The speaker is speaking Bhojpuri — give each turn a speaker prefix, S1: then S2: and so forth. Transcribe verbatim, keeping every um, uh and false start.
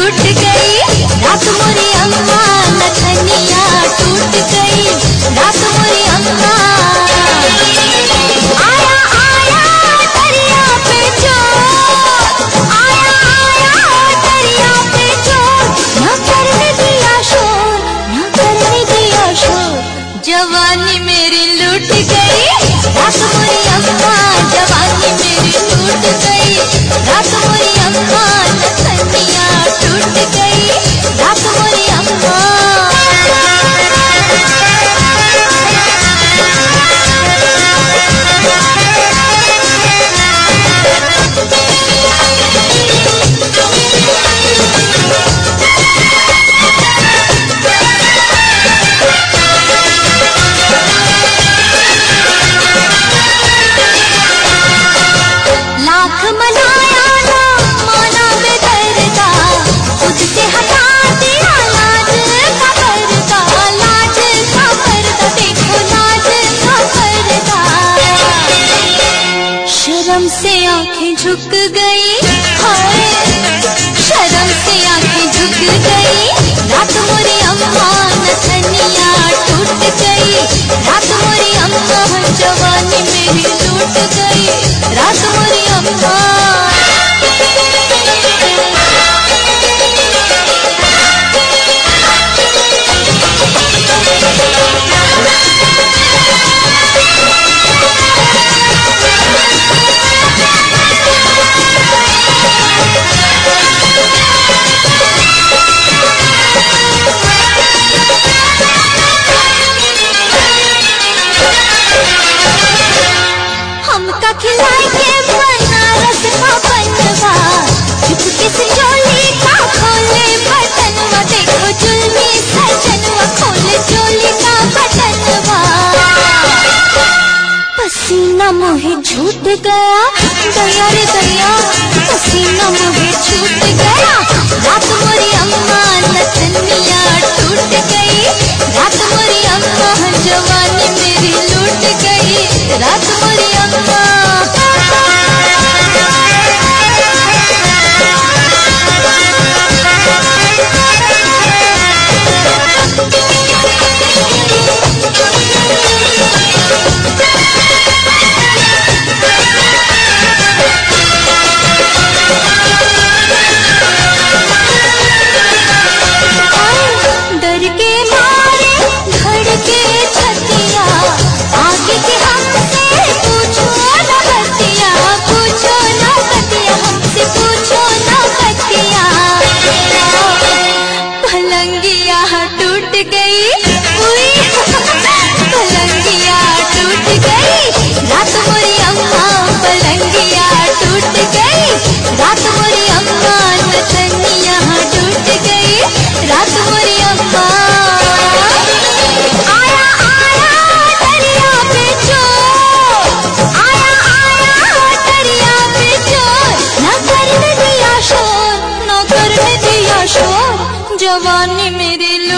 S1: लूट गई, रात मोरी अम्मा नथनिया टूट गई, रात मोरी अम्मा। आया आया दरिया पे चोर, आया आया दरिया पे चोर, न करने दिया शोर, न करने दिया शोर, जवानी मेरी लूट गई, रात मोरी अम्मा, जवानी मेरी लूट गई, रात मोरी अम्मा नथनिया टूट गई, रात मोरी अम्मा। लाख मनाया ना माना बेदर्दा, खुद से हटा दिया लाज का पर्दा, लाज का पर्दा, देखो लाज का पर्दा। शर्म से आंखें झुक गई, हाय शर्म से आंखें झुक गई, रात मोरी अम्मा नथनिया टूट गई, रात मोरी अम्मा, जवानी मेरी लूट गई, रात मोरी अम्मा। हमका खिलाएंगे बनारस का बनवा, चुपके से चोली का खोले बटनवा, देखो जुल्मी सजनवा खोले चोली का बटनवा। पसीना मोहे छूट गया, दया रे दया, पसीना मोहे छूट गया, रात मोरी अम्मा नथनिया टूट गई, रात मोरी अम्मा, जवानी मेरी लूट गई, रात मोरी अम्मा। डर के मारे धड़के छतिया, आगे के हमसे पूछो न बतिया, पूछो न बतिया, हमसे पूछो न बतिया। पलंगिया टूट गई, उई पलंगिया टूट गई, रात मोरी अम्मा, पलंगिया टूट गई, रात मोरी अम्मा नथनिया टूट गई, रात मोरी अम्मा। आया आया दरिया पे चोर, आया आया दरिया पे चोर, न करने दिया शोर, न करने दिया शोर, जवानी मेरी